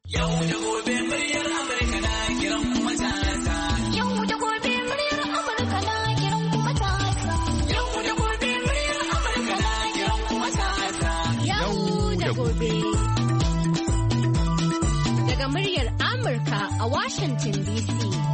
Yau da gobe muryar Amurka na kiran matasa. Yau da gobe muryar Amurka na kiran matasa. Yau da gobe muryar Amurka na kiran matasa. Yau da gobe. Daga muryar Amurka a Washington DC.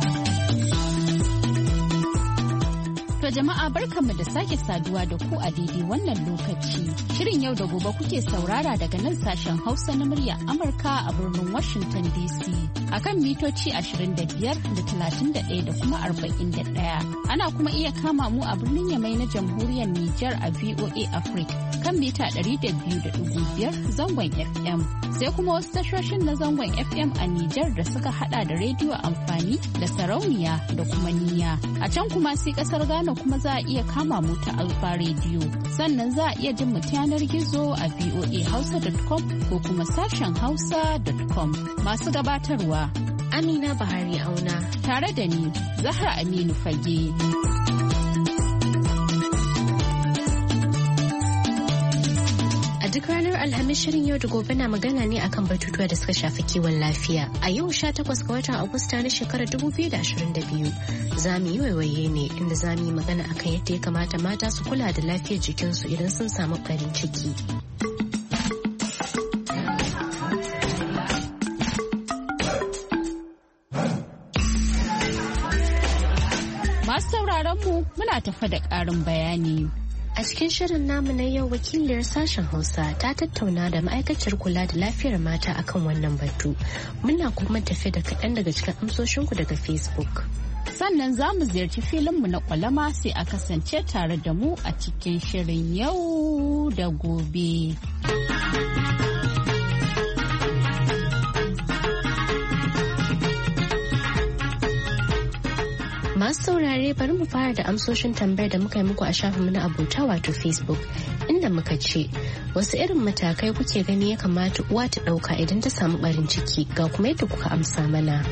To jama'a barkanmu da sake saduwa da ku a daidai wannan lokaci. Shirin yau da gobe kuke saurara daga nan sashen Hausa na murya Amurka a birnin Washington DC. Akan mitoci 25 da 31 da kuma 41. Ana kuma iya kama mu a birnin Yamai na Jamhuriyar Nijar a VOA Africa kan mita 200.5 zangon FM. Sai kuma wasu tashoshin na zangon FM a Nijar da suka hada da rediyo amfani da sarauniya da kuma niyya. A can kuma sai kasar Ghana kuma za a iya kama mu ta Alfa Radio. Sannan za a iya jin mu ta yanar gizo a voahausa.com ko kuma sashen hausa.com. Masu gabatarwa Amina Bahari Auna tare da ni Zahra Aminu Fage. Duk ranar Alhamis shirin yau da gobe na magana ne akan batutuwa da suka shafi kiwon lafiya. A yau 18 ga watan Agusta na shekarar 2022 za mu yi waiwaye ne inda za mu yi magana akan yadda ya kamata mata su kula da lafiyar jikinsu idan sun samu ɓarin ciki. Masu sauraron mu muna tafa da ƙarin bayani. A cikin shirin namu na yau wakiliyar sashen Hausa ta tattauna da ma'aikaciyar kula da lafiyar mata akan wannan batu. Muna kuma tafe da kaɗan daga cikin amsoshinku daga Facebook. Sannan za mu ziyarci filinmu na kwalama sai a kasance tare da mu a cikin shirin yau da gobe. Masu saurare bari mu fara da amsoshin tambayar da muka yi muku a shafinmu na abota wato Facebook inda muka ce wasu irin matakai kuke gani ya kamata uwa ta ɗauka idan ta samu ɓarin ciki ga kuma yadda kuka amsa mana.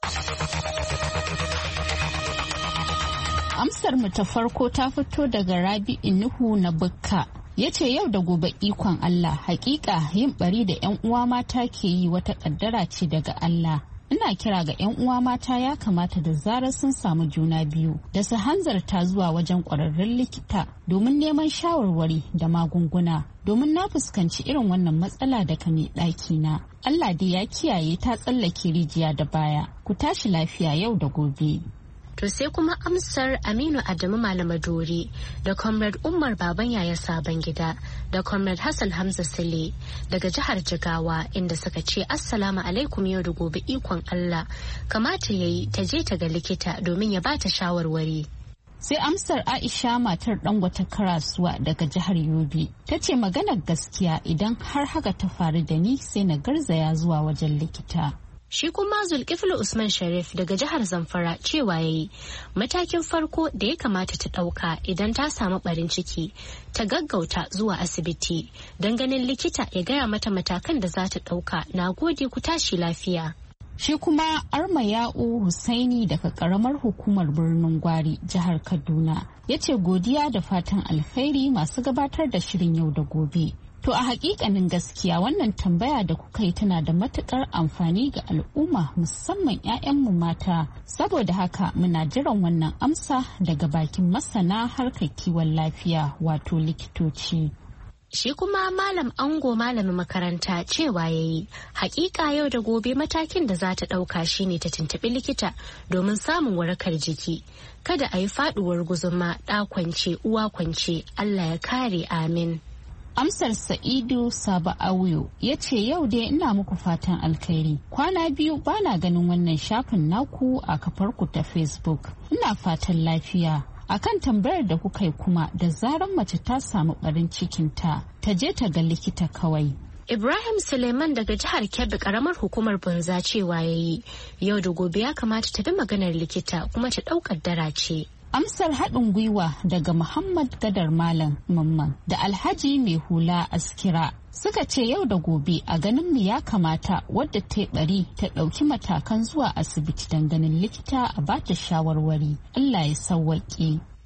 Amsar mu ta farko ta fito daga Rabi'u Nuhu na Bukka. Ya ce yau da gobe ikon Allah hakika yin bari da 'yan uwa mata ke yi wata kaddara ce daga Allah. Ina kira ga 'yan uwa mata ya kamata da zarar sun samu juna biyu da su hanzarta zuwa wajen ƙwararrun likita domin neman shawarwari da magunguna domin na fuskanci irin wannan matsala daga mai ɗaki na. Allah dai ya kiyaye ta tsallake rijiya da baya. Ku tashi lafiya yau da gobe. To sai kuma amsar Aminu Adamu Malamadori da Comrade Umar Baban Yaya Sabon Gida da Comrade Hassan Hamza Sule daga jihar Jigawa inda suka ce Assalamu alaikum yau da gobe ikon Allah kamata yayi ta je ta ga likita domin ya bata shawarwari. Sai amsar Aisha matar Dangote Karasuwa daga jihar Yobe ta ce maganar gaskiya idan har haka ta faru da ni sai na garzaya zuwa wajen likita. Shi kuma Zulkiflu Usman Sharif daga jihar Zamfara cewa yayi matakin farko da ya kamata ta ɗauka idan ta samu ɓarin ciki ta gaggauta zuwa asibiti don ganin likita ya gaya mata matakan da za ta ɗauka. Na gode ku tashi lafiya. Shi kuma Armayau Husaini daga karamar hukumar birnin Gwari jihar Kaduna ya ce godiya da fatan alkhairi masu gabatar da shirin yau da gobe. To a hakikanin gaskiya wannan tambaya da kuka yi tana da matukar amfani ga al'umma musamman 'ya'yanmu mata. Saboda haka muna jiran wannan amsa daga bakin masana harkar kiwon lafiya wato likitoci. Shi kuma Malam Ango malamin makaranta cewa yayi hakika yau da gobe matakin da za ta ɗauka shine ta tuntuɓi likita domin samun warakar jiki. Kada a yi faɗuwar guzuma ɗa kwance uwa kwance Allah ya kare amin. Amsar Sa'idu Saba Auyo ya ce yau dai ina muku fatan alkhairi. Kwana biyu bana ganin wannan shafin naku a kafarku ta Facebook. Ina fatan lafiya. Akan tambayar da kuka yi kuma da zarar mace ta samu ɓarin cikinta ta je ta ga likita kawai. Ibrahim Suleiman daga jihar Kebbi karamar hukumar Bunza cewa yayi yau da gobe ya kamata ta bi maganar likita kuma ta ɗaukar dara ce. Amsar haɗin gwiwa daga Muhammad Gadar Malam Mamman da Alhaji Mai Hula Askira suka ce yau da gobe a ganin mu ya kamata wadda ta yi bari ta ɗauki matakan zuwa asibiti don ganin likita a bata shawarwari. Allah ya sauwaƙe.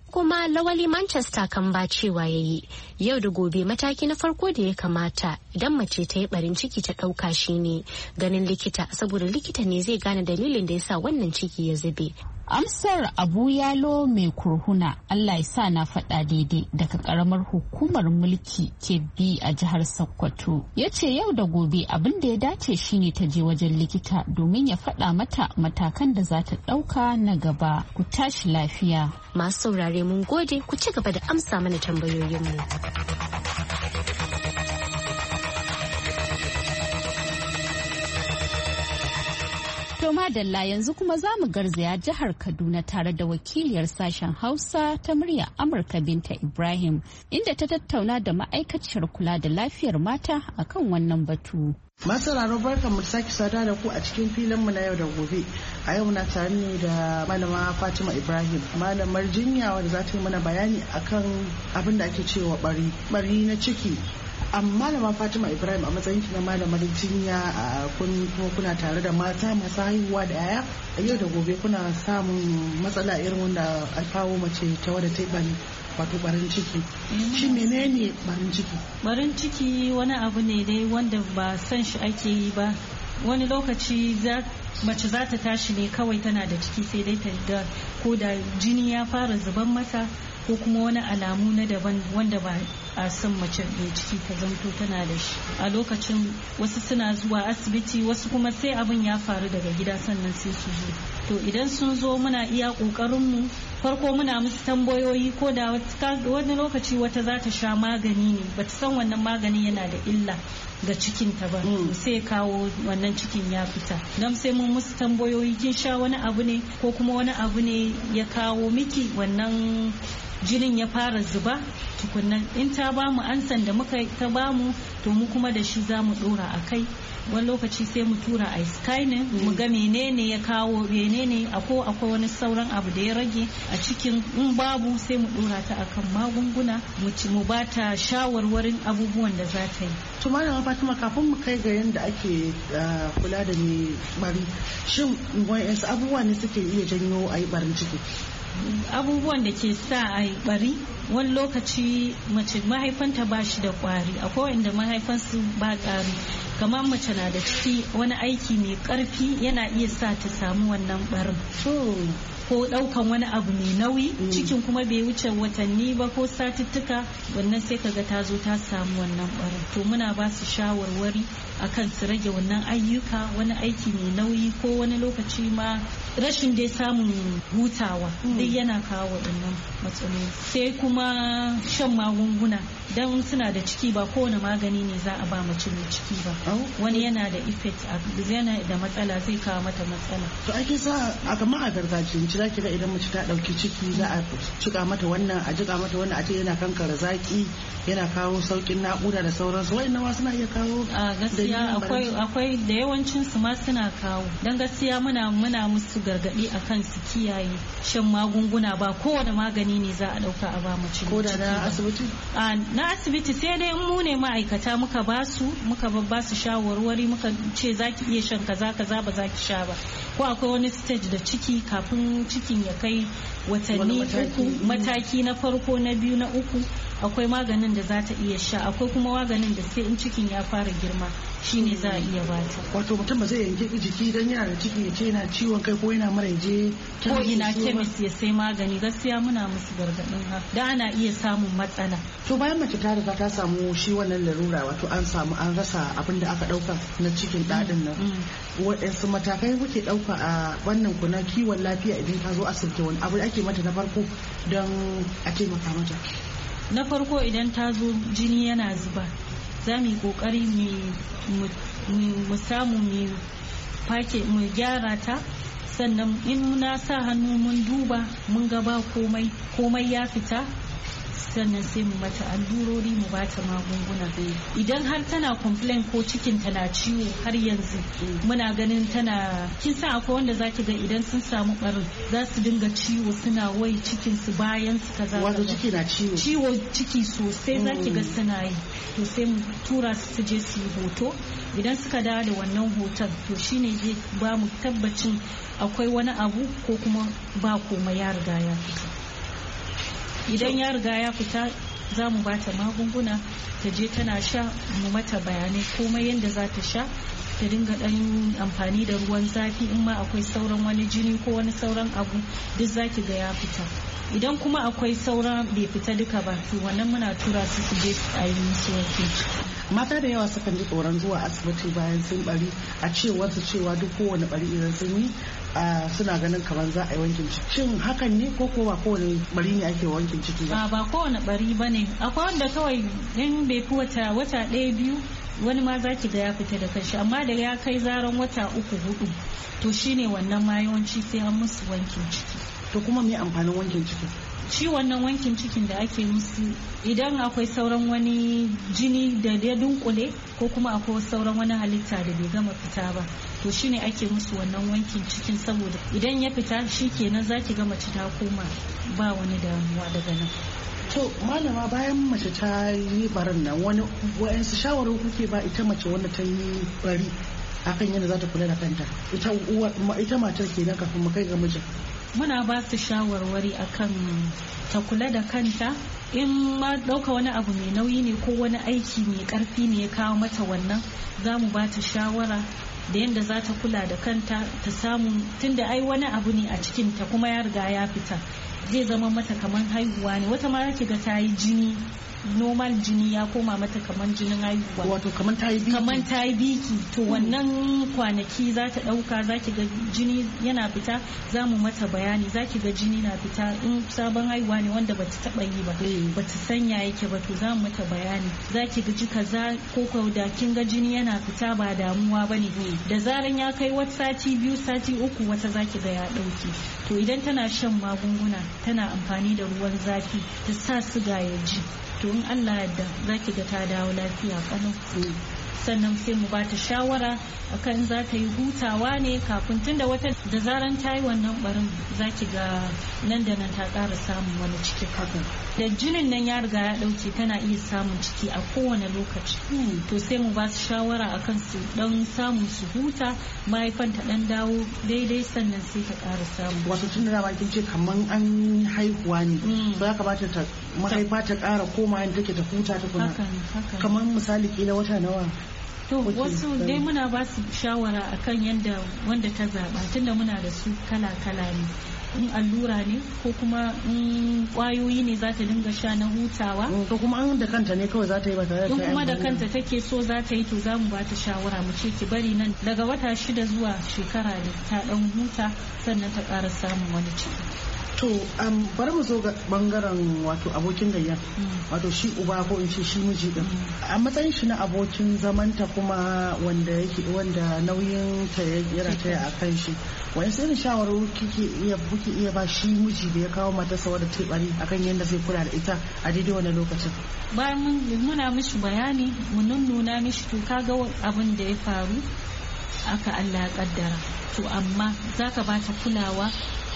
kuma Lawali Manchester kan ba cewa yayi yau da gobe mataki na farko da ya kamata idan mace ta yi barin ciki ta ɗauka shine ganin likita, saboda likita ne zai gane dalilin da yasa wannan ciki ya zube. Amsar Abu Yalo mai kurhuna, Allah ya sa na faɗa daidai, daga ƙaramar hukumar mulki Kebbi a jihar Sokoto. Ya ce yau da gobe abin da ya dace shine ta je wajen likita domin ya faɗa mata matakan da za ta ɗauka na gaba. Ku tashi lafiya. Masu saurare mun gode, ku ci gaba da amsa mana tambayoyinmu. To madalla, yanzu kuma za mu garzaya jihar Kaduna tare da wakiliyar sashen Hausa ta murya Amurka Binta Ibrahim, inda ta tattauna da ma'aikaciyar kula da lafiyar mata akan wannan batu. Masu raro barkan mu sake sada da ku a cikin filin mu na yau da gobe. A yau na tare ne da malama Fatima Ibrahim, malamar jinya wadda za ta yi mana bayani akan abin da ake cewa bari na ciki. Malama Fatima Ibrahim, a matsayin ki na malamar jinya a kuna tare da mata masu haihuwa da yaya, a yau da gobe kuna samun matsala irin wanda an kawo mace ta wadda ta yi wato barin ciki. Shi menene barin ciki? Barin ciki wani abu ne dai wanda ba san shi ake yi ba. Wani lokaci mace za ta tashi ne kawai tana da ciki, sai dai ta da ko da jini ya fara zuban mata ko kuma wani alamu na daban wanda ba a san mace mai ciki ta zanto tana da shi. A lokacin wasu suna zuwa asibiti, wasu kuma sai abin ya faru daga gida sannan sai su zo. To idan sun zo muna iya ƙoƙarinmu, farko muna musu tambayoyi, ko da wani lokaci wata za ta sha magani ne bata san wannan maganin yana da illa ga cikinta ba, sai kawo wannan cikin ya fita. Don sai mun musu tambayoyi, kin sha wani abu ne ko kuma wani abu ne ya kawo miki wannan jinin ya fara zuba tukunnan. In ta bamu ansan da muka ta bamu, to mu kuma da shi za mu dora a kai. Wani lokaci sai mu tura a scanning mu ga menene ya kawo, menene akwai wani sauran abu da ya rage a cikin. In babu sai mu dora ta akan magunguna, mu ba ta shawarwarin abubuwan da za ta yi. To malama Fatima, kafin mu kai ga yadda ake kula da mai bari, shin wayansu abubuwa ne suke iya janyo a yi barin ciki? Abubuwan da ke sa a yi bari, wani lokaci mace mahaifanta ba shi da kwari, akwai wanda mahaifansu ba ƙari. Kamar mace na da ciki, wani aiki mai ƙarfi yana iya sa ta samu wannan barin. Ko ɗaukan wani abu mai nauyi, cikin kuma bai wuce watanni ba ko satuttuka, wannan sai kaga ta zo ta samu wannan barin. To muna ba su shawarwari akan su rage wannan ayyuka, wani aiki mai nauyi, ko wani lokaci ma rashin dai samun hutawa duk yana kawo waɗannan matsaloli. Sai kuma shan magunguna, dan suna da ciki ba kowane magani ne za a ba mace mai ciki ba. Wani yana da effect, yana da matsala, zai kawo mata matsala. To ake sa a kama a gargajiyance za ki ga idan mace ta ɗauki ciki za a cika mata wannan, a jika mata wannan, a ce yana kankara zaki, yana kawo saukin naƙuda da sauransu. Wa'annan ma suna iya kawo? A gaskiya akwai da yawancin su ma suna kawo. Dan gaskiya muna musu gargaɗi akan su kiyaye shan magunguna, ba kowane magani ne za a ɗauka a ba mace. Ko da na asibiti? Na asibiti sai dai mu ne ma'aikata muka ba su shawarwari, muka ce za ki iya shan kaza ba za ki sha ba. Ko akwai wani stage da ciki, kafin cikin ya kai watanni uku, mataki na farko, na biyu, na uku, akwai maganin da za ta iya sha. Akwai kuma maganin da sai in cikin ya fara girma shine za a iya bata. Wato mutum ba zai yanke jiki dan yana da ciki ya ce yana ciwon kai ko yana mara je ko ina kemis ya sai magani. Gaskiya muna musu gargadin haka, da ana iya samun matsala. To bayan mace ta riga ta samu shi wannan larura, wato an rasa abin da aka dauka na cikin dadin nan, waɗansu matakai kuke dauka a wannan kuna kiwon lafiya idan ta zo asibiti? Wani abu ake mata na farko don a taimaka mata? Na farko idan ta zo jini yana zuba, za mu yi kokari mu samu mu gyara ta. Sannan in na sa hannu mun duba mun ga ba komai ya fita, sannan sai mu mata allurori, mu bata magunguna. Idan har tana complain ko cikin tana ciwo har yanzu, muna ganin kin san akwai wanda zaki ga idan sun samu barin za su dinga ciwo, suna wai cikin su bayan su kaza. Wato ciki na ciwo ciki sosai zaki ga suna yi. To sai mu tura su je su yi hoto. Idan suka dawo da wannan hoton, to shine zai ba mu tabbacin akwai wani abu ko kuma ba komai ya riga ya fita. idan ya riga ya fita za mu bata magunguna ta je tana sha, mu mata bayanai komai yadda za ta sha, ta dinga dan amfani da ruwan zafi in ma akwai sauran wani jini ko wani sauran abu duk zaki ga ya fita. Idan kuma akwai sauran bai fita duka ba to wannan muna tura su je a yi musu wankin ciki. Mata da yawa sukan ji tsoron zuwa asibiti bayan sun bari, a cewar su cewa duk kowane bari idan sun yi suna ganin kamar za a yi wankin ciki. Shin hakan ne ko ba kowane bari ne ake wankin ciki ba? Ba kowane bari ba ne. Akwai wanda kawai in bai fi wata ɗaya biyu wani ma za ki ga ya fita da kanshi, amma da ya kai zaran wata 3-4 to shine wannan ma yawanci sai an musu wankin ciki. To kuma me amfanin wankin ciki? Shi wannan wankin cikin da ake musu idan akwai sauran wani jini da ya dunkule ko kuma akwai sauran wani halitta da bai gama fita ba, to shine ake musu wannan wankin cikin, saboda idan ya fita shi kenan zaki ga mace ta koma ba wani damuwa daga nan. To malama, bayan mace ta yi barin nan wa'yansu shawarar kuke ba ita mace wanda ta yi bari akan yadda za ta kula da kanta, ita matar kenan kafin mu kai ga mijin? Muna ba su shawarwari akan ta kula da kanta, in ma ɗauka wani abu mai nauyi ne ko wani aiki mai ƙarfi ne ya kawo mata wannan, za mu ba ta shawara da yadda za ta kula da kanta, ta samu tunda ai wani abu ne a cikinta kuma ya riga ya fita, zai zama mata kamar haihuwa ne. Wata ma ga ta yi jini, normal jini ya koma mata kamar jinin haihuwa, wato kamar ta yi biki. To wannan kwanaki za ta dauka, za ki ga jini yana fita, za mu mata bayani, za ki ga jini na fita in sabon haihuwa ne wanda bata taba yi ba, bata sanya yake ba, to za mu mata bayani, za ki ga kaza ko da kin ga jini yana fita ba damuwa bane, da zaran ya kai wata sati 2 sati 3 wata za ki ga ya dauke. To idan tana shan magunguna tana amfani da ruwan zafi, ta sa siga ya ji, to in Allah yadda za ki ga ta dawo lafiya kalau. Sannan sai mu ba ta shawara akan za ta yi hutawa ne kafin, tunda wata da zaran ta yi wannan barin za ki ga nan da nan ta ƙara samun wani ciki kafin da jinin nan ya riga ya ɗauke, tana iya samun ciki a kowane lokaci. To sai mu ba su shawara akan su dan samu su huta, mahaifan ta dan dawo daidai, sannan sai ta ƙara samu. Wato tun da kin ce kaman an haihuwa ne, to ya kamata ta mahaifa ta ƙara koma yadda take ta huta tukuna. Kamar misali kila wata nawa? To wasu dai muna ba su shawara akan yadda wanda ta zaba, tunda muna da su kala-kala ne, in allura ne ko kuma in kwayoyi ne za ta dinga sha na hutawa, to kuma an da kanta ne kawai za ta yi ba tare da in kuma da kanta take so za ta yi, to za mu ba ta shawara mu ce ki bari nan daga wata 6 zuwa shekara da ta dan huta, sannan ta ƙara samun wani ciki. To bari mu zo ga bangaren wato abokin gayya, wato shi uba ko in ce shi miji din, a matsayin shi na abokin zamanta kuma wanda nauyin ta ya rataya a kan shi, wani irin shawarwari kuke iya ba shi miji da ya kawo matarsa wadda ta bari akan yadda zai kula da ita a daidai wani lokacin? Bayan muna mishi bayani, mu nuna mishi to kaga abin da ya faru aka Allah ya kaddara, to amma zaka bata kulawa,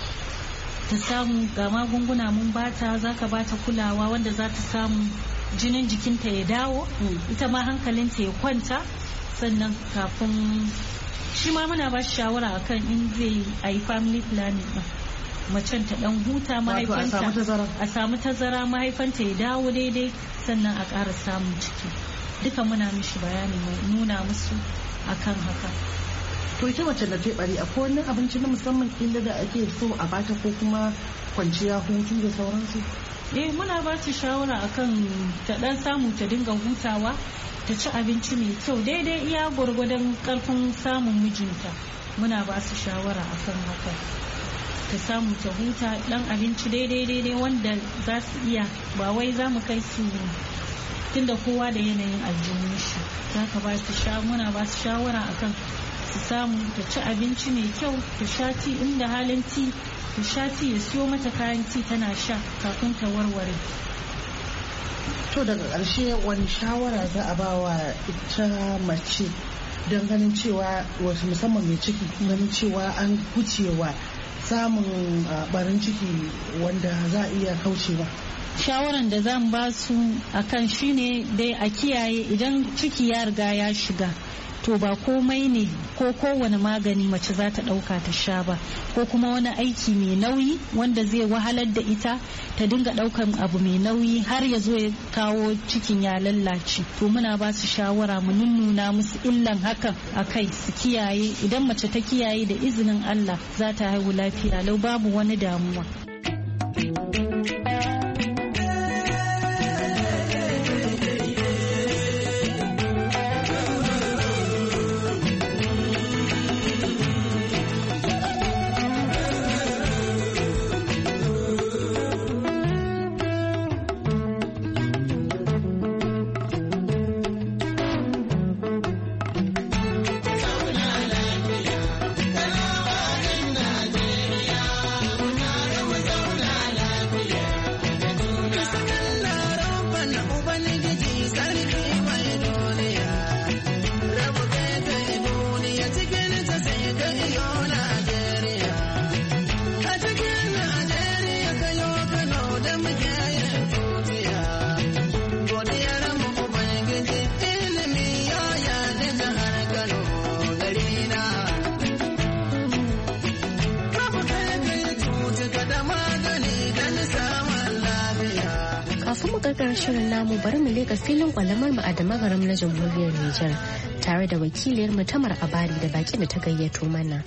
ta samu ga magunguna mun bata, zaka bata kulawa wanda za ta samu jinin jikinta ya dawo, ita ma hankalinta ya kwanta. Sannan kafin shi ma muna ba shi shawara akan in zai a yi family planning ba, macen ta dan huta, mahaifanta a samu tazara, mahaifanta ya dawo daidai, sannan a ƙara samun ciki. Duka muna mishi bayani, mu nuna musu akan haka. To ita mace da ta bari akwai wani abinci na musamman kila da ake so a bata ko kuma kwanciya, hutu da sauransu? Muna ba su shawara akan ta dan samu ta dinga hutawa, ta ci abinci mai kyau daidai iya gwargwadon karfin samun mijinta. Muna ba su shawara akan haka, ta samu ta huta, dan abinci daidai wanda za su iya, ba wai za mu kai su, tunda kowa da yanayin aljihun shi, za ka ba su muna ba su shawara akan su samu ta ci abinci mai kyau, ta sha ti inda halin ti, ta sha ti, ya siyo mata kayan ti tana sha kafin ta warware. To daga ƙarshe wani shawara za a ba wa ita mace don ganin cewa wasu musamman mai ciki, ganin cewa an gucewa samun barin ciki wanda za a iya kaucewa? Shawaran da zan ba su akan shine dai a kiyaye, idan ciki ya riga ya shiga to ba komai ne ko kowane magani mace za ta ɗauka ta sha ba, ko kuma wani aiki mai nauyi wanda zai wahalar da ita ta dinga ɗaukan abu mai nauyi har ya zo ya kawo cikin ya lallace. To muna ba su shawara mu nunnuna musu illan hakan a kai su kiyaye. Idan mace ta kiyaye da izinin Allah za ta haihu lafiya lau babu wani damuwa. Karkar shirin namu bari mu leka filin kwalamar mu a Damagaram na Jamhuriyar Nijar tare da wakiliyar mu Tamar Abari da baki da ta gayyato mana.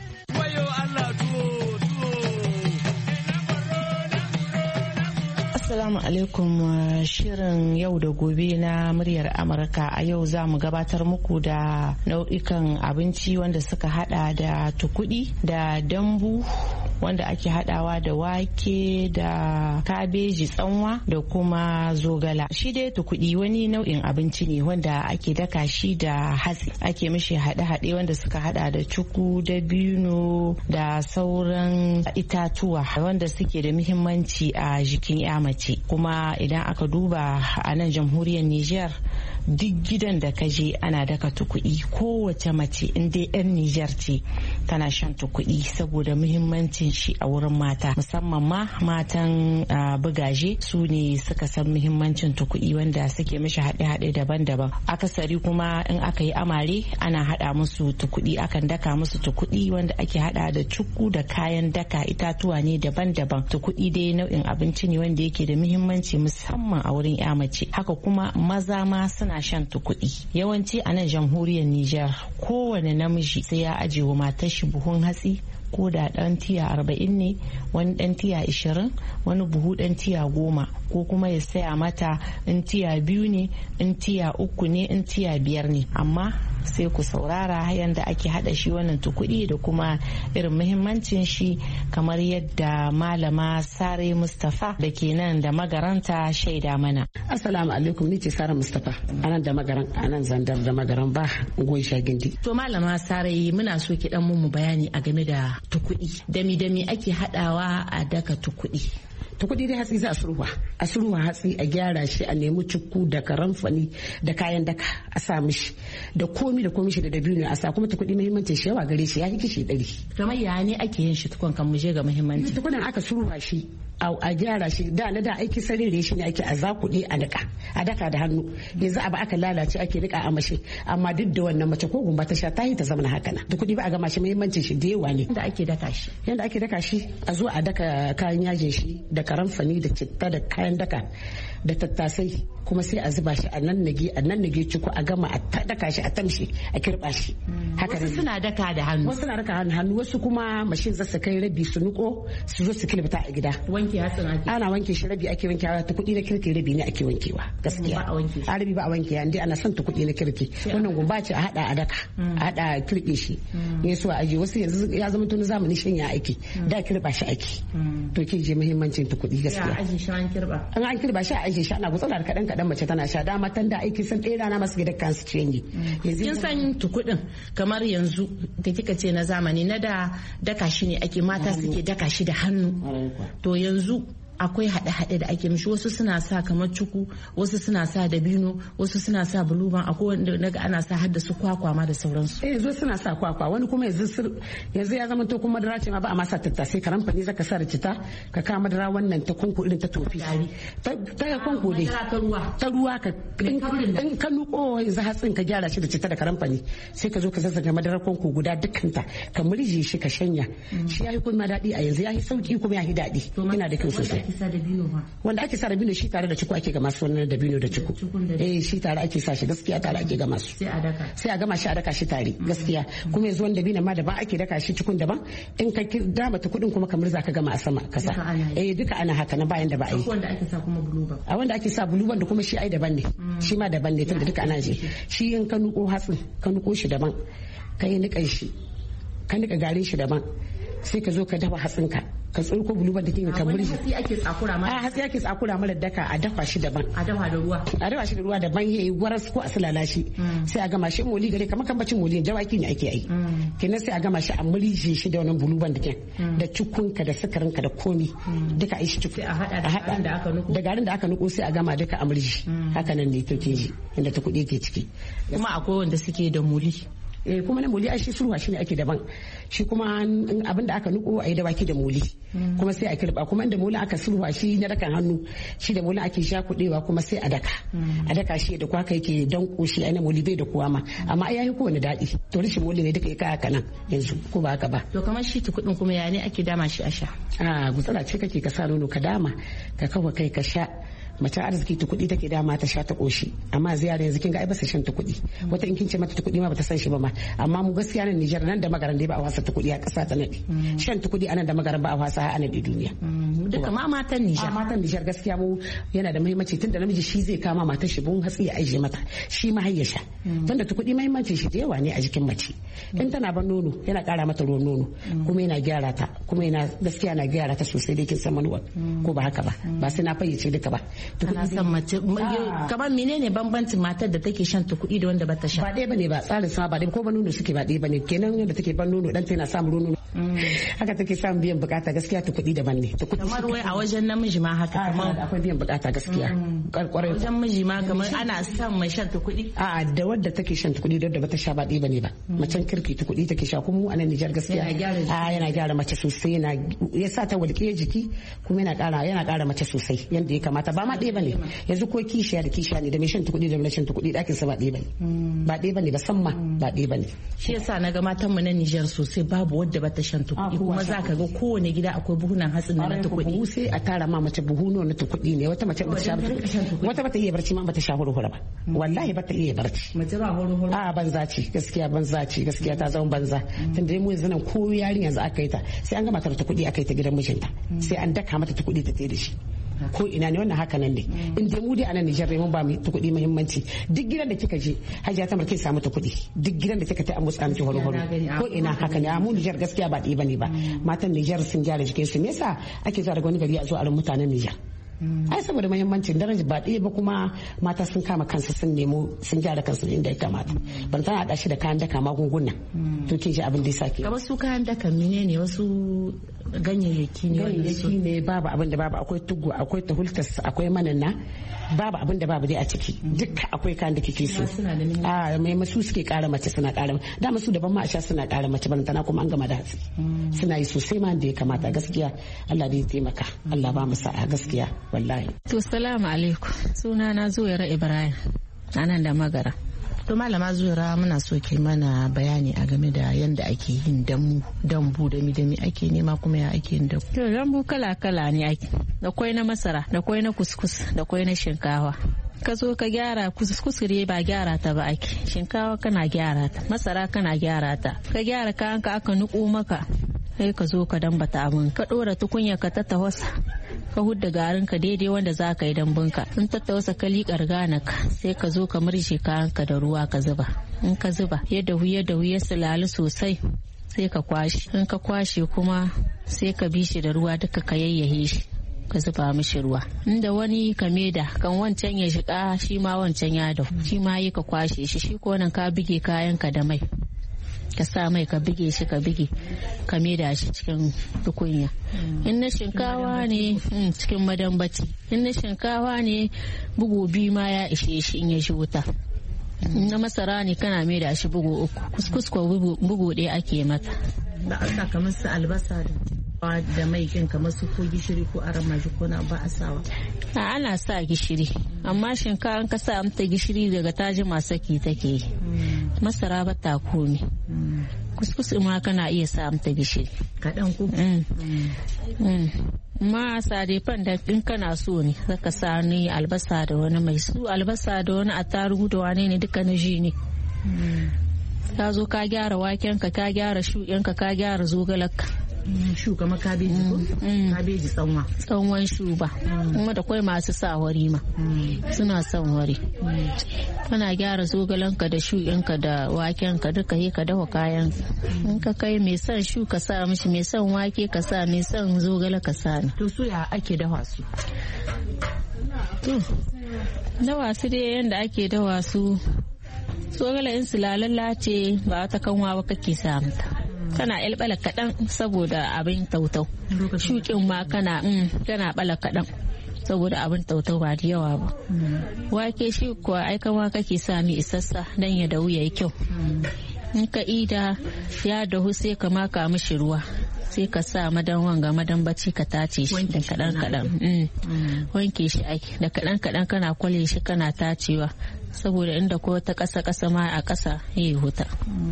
Assalamu alaikum, shirin yau da gobe na muryar Amurka a yau za mu gabatar muku da nau'ikan abinci wanda suka hada da tukudi da dambu wanda ake hadawa da wake da kabeji tsanwa da kuma zogala. Shi dai tukudi wani nau'in abinci ne wanda ake daka shi da hatsi, ake mishi haɗe-haɗe wanda suka hada da cuku, dabino da sauran itatuwa wanda suke da muhimmanci a jikin ya mace. Kuma idan aka duba a nan jamhuriyar Nijar, duk gidan da ka je ana daka tukudi. Kowace mace in dai 'yan Nijar ce tana shan tukudi saboda muhimmancin shi a wurin mata, musamman ma matan bugaje su ne suka san muhimmancin tukudi wanda suke mishi haɗe-haɗe daban-daban. Akasari kuma in aka yi amare ana haɗa musu tukudi, akan daka musu tukudi wanda ake haɗa da cuku da kayan daka, itatuwa ne daban-daban. Tukudi dai nau'in abinci ne wanda yake da muhimmanci musamman a wurin ya mace. Haka kuma maza ma suna shan tukudi. Yawanci a nan jamhuriyar Nijar kowane namiji sai ya aje wa matar shi buhun hatsi, ko da dan tiya 40 ne, wani dan tiya 20, wani buhu dan tiya 10, ko kuma ya saya mata in tiya 2 ne, in tiya 3 ne, in tiya 5 ne. Amma sai ku saurara yadda ake hada shi wannan tukudi da kuma irin muhimmancin shi, kamar yadda malama Sare Mustapha da ke nan da magaranta shaida mana. Assalamu alaikum, ni ce Sare Mustapha anan da magaran, anan zandar da magaran ba goyi shagindi. To malama Sare, muna so ki dan mu bayani a game da tukudi. Dami ake hadawa a daka tukudi? Tukudi dai hatsi za a surwa hatsi, a gyara shi, a nemi cikku da karamfani da kayan daka a sa mishi da komi shi da dabino a sa. Kuma tukudi muhimmancin shi yawa gare shi ya kishi 100. Kamar ya ne ake yin shi tukun kan muje ga muhimmanci? Tukudin aka surwa shi a gyara shi, da aiki sarere shi ne ake a zakuɗe a daka da hannu. Yanzu abu aka lalace ake nika a mashi, amma duk da wannan mace ko gumba ta sha ta yi ta zama haka nan. Tukudi ba a gama shi, muhimmancin shi da yawa ne. Yanda ake daka shi a zo a daka kayan yajin shi da karamfani da citta da kayan daka da tattasai, kuma sai a zuba shi a nan nage ciko a gama a daka shi a tamshi a kirba shi. Haka wasu suna daka da hannu, wasu kuma mashin za su kai rabi su nuko su zo su kilbata a gida. Wanke hatsin ake? Ana wanke shi, rabi ake wankewa, ta kuɗi na kirki rabi ne ake wankewa gaskiya. A rabi ba a wanke, yanda ana son ta kuɗi na kirki. Wannan gumba ce a hada a daka, a hada kirbe shi. Ne so a aje. Wasu yanzu ya zama tun zamani shanya aiki, da kirba shi aiki. To kin je muhimmancin ta kuɗi gaskiya. Ya aje shi an kirba? An kirba shi a aje shi, ana gutsala da kadan mace tana sha. Dama tan da aiki san ɗaya rana masu gidan kansu ciyenyi. Kin san tukudin kamar yanzu da kika ce na zamani, na da daka shi ne ake, mata suke daka shi da hannu. To yanzu akwai haɗe-haɗe da ake mishi, wasu suna sa kamar cuku, wasu suna sa dabino, wasu suna sa buluban, akwai wanda naga ana sa har da su kwakwa ma da sauransu. Yanzu suna sa kwakwa, wani kuma yanzu ya zama to kuma madara ce ma ba a masa tattasai, karamfani zaka sa da cita ka kawo madara wannan ta kunku irin ta tofi ta kunku dai ta ruwa ka in ka nuko yanzu hatsin ka gyara shi da cita da karamfani sai ka zo ka zazzaga madarar kunku guda dukkanta ka murje shi ka shanya shi yayi kuma daɗi a yanzu yayi sauki kuma yayi daɗi, yana da kyau sosai. Wanda ake sa dabino shi tare da ciku ake gama su, wannan dabino da ciku shi tare ake sa shi gaskiya, tare ake gama su sai a gama shi a daka shi tare gaskiya. Kuma yanzu wanda dabino ma daban ake daka shi cikun daban, in ka dama ta kudin kuma kamar za ka gama a sama kasa duka ana haka na bayan da ba a yi. Wanda ake sa kuma buluban, a wanda ake sa buluban da kuma shi ai daban ne, shi ma daban ne tunda duka ana shi in ka nuko hatsin ka nuko shi daban, ka yi nikan shi ka nika garin shi daban, sai ka zo ka dafa hatsinka ka tsurko buluban da kin ka burji. Hatsi ake tsakura mara. Hatsi ake tsakura mara daka a dafa shi daban. A dafa da ruwa. A dafa shi da ruwa daban yayi waras ko a sulala shi. Sai a gama shi moli gare kamar kan bacin moli dawaki ne ake yi. Kenan sai a gama shi a murje shi da wannan buluban da kin da cukunka da sukarinka da komi duka ai shi cuku. A hada da aka nuko. Da garin da aka nuko sai a gama duka a murji. Haka nan ne to keji inda ta kudi ke ciki. Kuma akwai wanda suke da muli. Kuma na muli ai shi surwa shine ake daban, shi kuma abinda aka nuko ai dawaki da muli kuma sai a kirba, kuma inda muli aka surwa shi na dakan hannu shi da muli ake sha kudewa kuma sai a daka shi da kwaka yake danko shi ai na muli bai da kuwa ma, amma ai yayi kowane daɗi to rishin muli ne duka ya kaya kanan yanzu ko ba haka ba. To kamar shi tukudin kuma ya ne ake dama shi a sha? Gutsara ce kake ka sa nono ka dama ka kawo kai ka sha. Mace arziki ta kuɗi take dama ta sha ta koshi, amma ziyara yanzu kin ga ai ba su shan ta kuɗi, wata in kin ce mata ta kuɗi ma bata san shi ba ma, amma mu gaskiya nan Nijar nan da magaran dai ba a wasa ta kuɗi a ƙasa ta nadi, shan ta kuɗi anan da magaran ba a wasa a nadi duniya. Duka ma matan Nijar. Matan Nijar gaskiya mu yana da muhimmanci, tunda namiji shi zai kama matar shi bun hatsi ya aije mata shi ma har ya sha, tunda ta kuɗi muhimmancin shi da yawa ne a jikin mace. In tana ban nono yana ƙara mata ruwan nono kuma yana gyara ta, kuma yana gaskiya na gyara ta sosai dai kin san manuwa ko ba haka ba, ba sai na fayyace duka ba. Ana son mace kamar menene bambancin matar da take shan tukudi da wanda bata sha? Ba ɗaya bane ba, tsarin sama ba ɗaya, ko ba nono suke ba ɗaya bane, kenan yadda take ban nono dan tana samun nono haka take samun biyan bukata gaskiya tukudi daban ne. Kamar wai a wajen namiji ma haka kamar akwai biyan bukata gaskiya. Wajen miji ma kamar ana son mai shan tukudi? Da wadda take shan tukudi da wadda bata sha ba ɗaya bane ba. Macen kirki tukudi take sha, kuma a nan Nijar gaskiya yana gyara mace sosai, ya sa ta walƙiya jiki kuma yana ƙara mace sosai yanda ya kamata, ba ma ɗaya bane. Yanzu ko kishiya da kishiya ne da mai shan tukudi da mai shan tukudi ɗakin sa ba ɗaya bane, ba ɗaya bane ba san ma ba ɗaya bane. Shi yasa na ga matan mu na Nijar sosai babu wadda bata shan tukudi, kuma za ka ga kowane gida akwai buhunan hatsin na tukudi. Sai a tara ma mace buhuno na tukudi ne, wata mace bata sha wata bata iya barci ma bata sha hurhura ba, wallahi bata iya barci. Mace ba hurhura. Banza ce gaskiya ta zama banza, tunda mu yanzu nan ko yarinya yanzu aka yi ta sai an gama ta tukudi aka yi ta gidan mijinta, sai an daka mata tukudi ta tayi da shi. Ko ina ne wannan haka nan ne, in dai mu dai a nan Nijar mun ba mu ta kuɗi muhimmanci, duk gidan da kika je Hajiya Tamar kin samu ta kuɗi, duk gidan da kika ta an mutsa miki horo ko ina haka ne. Mu Nijar gaskiya ba ɗaya bane ba, matan Nijar sun gyara jikin su. Me yasa ake zuwa daga wani gari a zo a ran mutanen Nijar? Ai saboda muhimmancin daraja ba ɗaya ba, kuma mata sun kama kansu sun nemo sun gyara kansu inda ya kamata, ban tana haɗa shi da kayan daka magunguna. To kin ji abin da ya sake kamar su kayan daka menene wasu ganyayyaki ne babu abin da babu, akwai tugu akwai tahultas akwai manana, babu abin da babu dai a ciki, duka akwai kayan da kike so. Mai masu suke kara mace, suna kara da masu daban ma a sha suna kara mace, ban tana kuma an gama da hatsi suna yi sosai ma da ya kamata gaskiya. Allah da ya taimaka, Allah ba mu sa'a gaskiya wallahi. To salamu alaikum, suna na Zuwaira Ibrahim anan da Magara. To malama Zuwaira, muna so ki mana bayani a game da yanda ake yin dambu da mi ake nema kuma ya ake yin dambu. To dambu kala ne ake, da kwai na masara, da kwai na kuskus, da kwai na shinkawa. Ka zo ka gyara kuskuskure ba gyara ta ba ake, shinkawa kana gyara ta, masara kana gyara ta, ka gyara kayan ka aka nuko maka, sai ka zo ka dambata abin, ka dora tukunya ka tattawasa, ka hudda garin ka daidai wanda za ka yi dambun ka. In tattawasa ka liƙar ganak, sai ka zo ka murje kayan ka da ruwa ka zuba. In ka zuba ya dahu ya sulali sosai, sai ka kwashe. In ka kwashe kuma sai ka bi shi da ruwa duka ka yayyahe shi, ka zuba mishi ruwa. Inda wani ka meda kan wancan ya shiga, shi ma wancan ya dahu, shi ma yi ka kwashe shi ko nan ka bige kayan ka da mai. ka sa mai ka bige shi ka bige ka maida shi cikin tukunya. In na shinkawa ne cikin madambaci, in na shinkawa ne bugu biyu ma ya ishe shi in ya shi wuta. Na masara ne kana maida shi bugu 3, kuskus ko bugu 1 ake mata. Ba a sa kamar su albasa da mai kin kamar su ko gishiri ko aramaji ko na ba a sawa. Ana sa gishiri amma shinkafa an ka sa mata gishiri daga taji masaki take. Masara ba ta komi. Kuskus ma kana iya sa mata gishiri kaɗan ku. Ma sa dai fan da in kana so ne zaka sa ni albasa da wani mai su albasa da wani attarugu da wane ne duka na ji ne. Ka zo ka gyara waken ka gyara shuɗin ka gyara zogalarka. Shu kamar kabeji ko? Kabeji tsanwan shuba. Kuma da kwai masu sa wari ma. Suna son wari. Kana gyara zogalanka da shuɗinka da wakenka duka yi ka dafa kayan. In ka kai mai son shu ka sa mishi, mai son wake ka sa, mai son zogala ka sa. To su ya ake dafa su? Dawa su dai yanda ake dawa su. Zogala in su lalalla ce ba ta kanwa ba kake sa mata. Kana bala kaɗan saboda abin tautau. Shukin ma kana bala kaɗan saboda abin tautau ba da yawa ba. Wake shi kuwa aikawa kake sami isassa dan ya dahu yayi kyau. In ka ida ya dahu sai ka maka mishi ruwa, sai ka sa madan bacci ka tace shi da kaɗan. Wanke shi ake da kaɗan kana kwale shi kana tacewa saboda inda ko ta ƙasa ma a ƙasa yayi huta.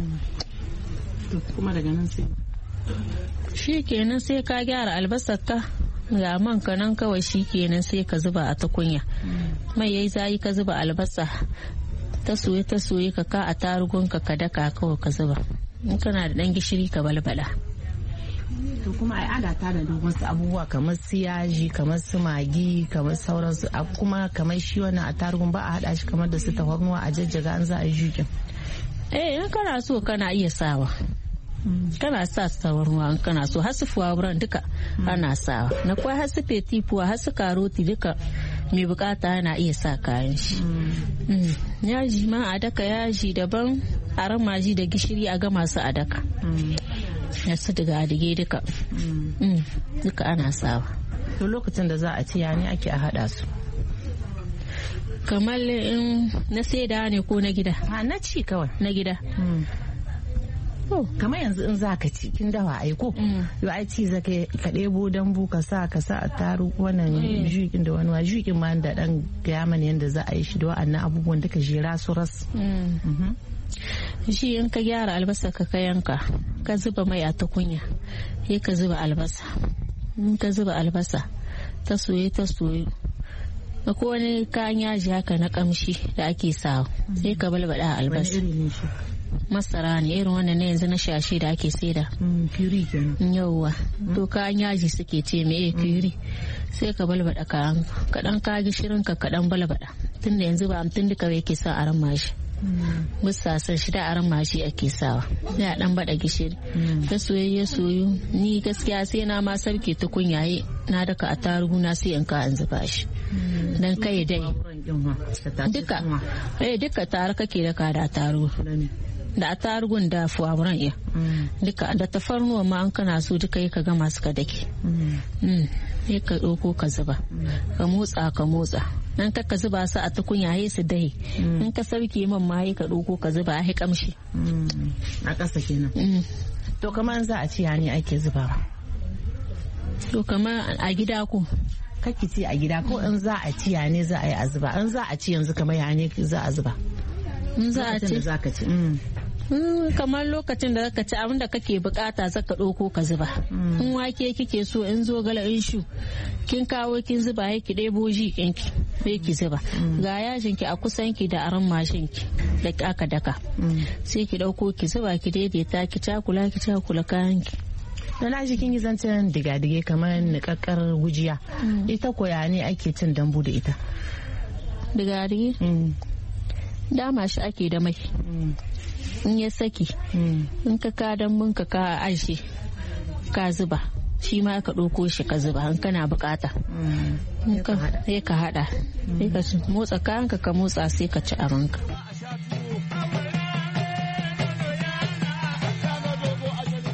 Kuma daga nan sai shi kenan sai ka gyara albasar ka ga man ka nan kawai shi kenan sai ka zuba a tukunya. Mai yayi zayi ka zuba albasa ta soye ka a tarugun ka daka kawai ka zuba. In kana da dan gishiri ka balbala. To kuma ai ana tada da wasu abubuwa kamar su yaji, kamar su magi, kamar sauransu, kuma kamar shi wannan a tarugun ba a hada shi kamar da su tafarnuwa a jajjaga an za a yi jukin. In kana so kana iya sawa. Kana sa tafarnuwa in kana so, har su fuwaburan duka ana sawa. Na kwai har su fetifuwa, har su karoti duka mai bukata yana iya sa kayan shi. Yaji ma a daka yaji daban, a ramaji da gishiri a gama su a daka. Ya su daga adige duka. Duka ana sawa. To lokacin da za a ci ya ne ake a hada su? Kamar in na saida ne ko na gida? Na ci kawai. Na gida. Kamar yanzu in za ka ci kin dawa aiko yau ai ci zaka ka ɗebo dambu ka sa a taru wannan jukin da wani jukin ma da dan gaya mana yanda za a yi shi da wa'annan abubuwan duka jera su ras. Shi in ka gyara albasa ka yanka ka zuba mai a tukunya sai ka zuba albasa. In ka zuba albasa ta soye ko wani kayan yaji haka na kamshi da ake sawa sai ka balbada albasa. Masara ne irin wannan ne yanzu na shashi da ake saida. Kiri kenan. Yawwa. To kayan yaji suke ce me kiri. Sai ka balbada kaɗan ka gishirin ka kaɗan balbada. Tunda yanzu ba amtun duka yake sa aran mashi. Bisa san shi da aran mashi ake sawa. Ya dan bada gishiri. Ta soyayya soyu ni gaskiya sai na ma sarki tukunyaye na daka a tarugu na sai in ka an zuba shi. Dan kai dai. Duka tare kake daka da tarugu. Da attarugun da fuwaburan iya duka da tafarnuwa ma an kana so duka yi ka gama su ka dake sai ka ɗauko ka zuba ka motsa nan ka zuba su a tukunya sai su dahe in ka sauke man ma ka ɗauko ka zuba a kamshi a ƙasa kenan. To kamar za a ci ya ne ake zuba? To kamar a gida ko kake ci a gida ko in za a ci ya ne za a yi a zuba? In za a ci yanzu kamar ya ne za a zuba? In za a ci kamar lokacin da zaka ci abin da kake bukata zaka ɗauko ka zuba. In wake kike so, in zogala, in shu kin kawo kin zuba ya ki ɗebo jikinki sai ki zuba. Ga yajin ki a kusan ki da aran mashin ki da aka daka sai ki ɗauko ki zuba ki daidaita ki cakula kayan ki. Da na ji kin yi zancen diga-dige kamar niƙaƙƙar gujiya, ita koya ne ake cin dambu da ita? Diga-dige? Dama shi ake da mai. In ya saki in ka dambun ka aje ka zuba shi ma ka ɗauko shi ka zuba in kana bukata sai ka hada sai ka motsa kayanka ka motsa sai ka ci abinka.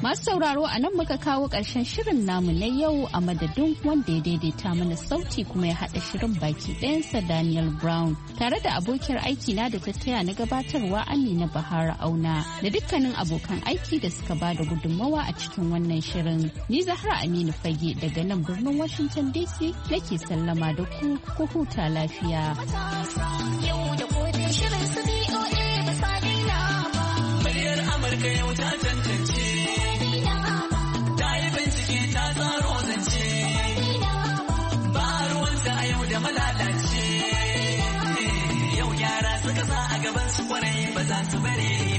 Masu sauraro a nan muka kawo ƙarshen shirin namu na yau a madadin wanda ya daidaita mana sauti kuma ya haɗa shirin baki ɗayansa Daniel Brown tare da abokiyar aiki na da ta taya na gabatarwa Amina Bahara Auna da dukkanin abokan aiki da suka ba da gudunmawa a cikin wannan shirin. Ni Zahra Aminu Fage daga nan birnin Washington DC nake sallama da ku huta lafiya. Muryar Amurka yau ta tantance. Malalace yau yara suka sa a gaban su kwarai ba za su bare